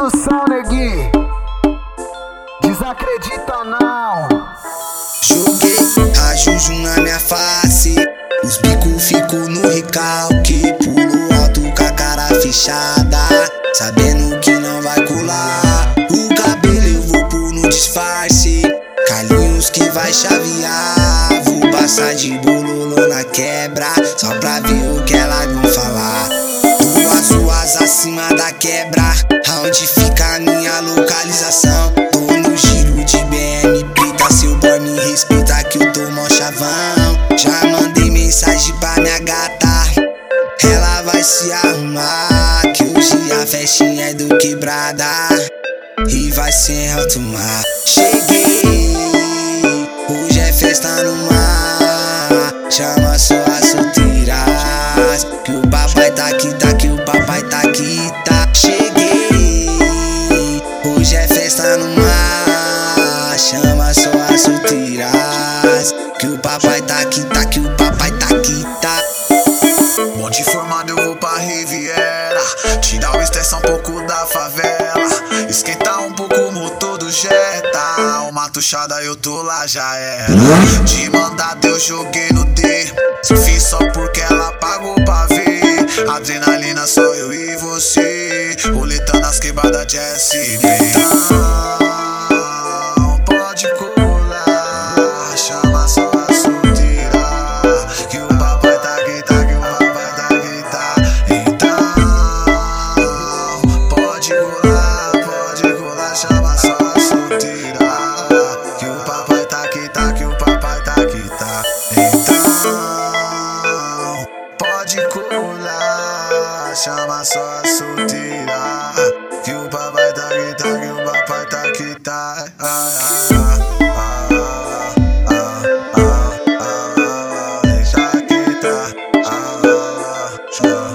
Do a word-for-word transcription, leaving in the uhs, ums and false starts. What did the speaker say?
produção, neguinho. Desacredita não. Joguei a juju na minha face, os bicos fico no recalque. Pulo alto com a cara fechada, sabendo que não vai colar. O cabelo eu vou pôr no disfarce, Carlinhos que vai chavear. Vou passar de bololô na quebra, só pra ver o que elas vão falar. Duas ruas acima da quebra, aonde fica a minha localização. Tô no giro de B M preta, seu boy me respeita que eu tô mó chavão. Já mandei mensagem pra minha gata, ela vai se arrumar, que hoje a festinha é do quebrada e vai ser alto mar. Cheguei, hoje é festa no mar, chama só as solteiras, que o papai tá aqui, tá que o papai tá aqui, tá. Cheguei, hoje é festa no mar, chama só as solteiras, que o papai tá aqui, tá que o papai tá aqui, tá. Monte formado, eu vou pra Riviera, tirar o estresse um pouco da favela, esquentar um pouco o motor do Jetta. Uma tuchada eu tô lá, já era. De mandada eu joguei no D, fiz só porque ela pagou pra ver. Adrenalina só eu e você, roletando as quebradas de S B. Então pode colar, chama só a solteira, que o papai tá aqui, tá que o papai tá aqui, tá. Então pode colar, pode colar, chama só a solteira, que o papai tá aqui, tá que o papai tá aqui, tá. Então pode colar, chama só a solteira, que o papai tá aqui, tá que o papai tá aqui, tá. Ah, ah, ah, ah, ah, ah, ah, deixa aqui, tá. Ah, ah, ah.